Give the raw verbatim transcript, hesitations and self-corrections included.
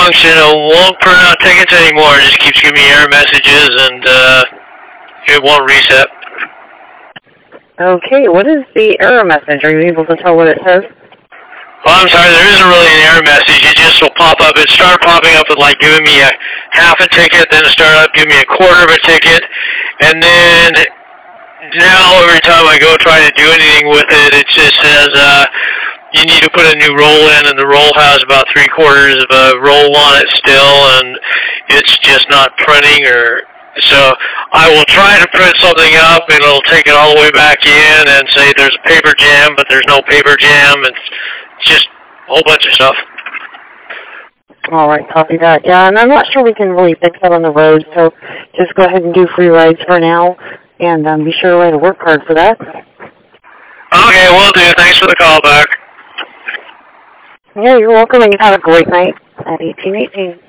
function. It won't print out tickets anymore. It just keeps giving me error messages, and uh, it won't reset. Okay, what is the error message? Are you able to tell what it says? Well, I'm sorry, there isn't really an error message. It just will pop up. It started popping up with, like, giving me a half a ticket, then it started up giving me a quarter of a ticket, and then now every time I go try to do anything with it, it just says, uh, you need to put a new roll in, and the roll has about three quarters of a roll on it still, and it's just not printing. Or so I will try to print something up, and it'll take it all the way back in and say there's a paper jam, but there's no paper jam. It's just a whole bunch of stuff. All right, copy that. Yeah, and I'm not sure we can really fix that on the road, so just go ahead and do free rides for now, and um, be sure to write a work card for that. Okay, will do. Thanks for the call back. Yeah, you're welcome, and you have a great night at eighteen eighteen.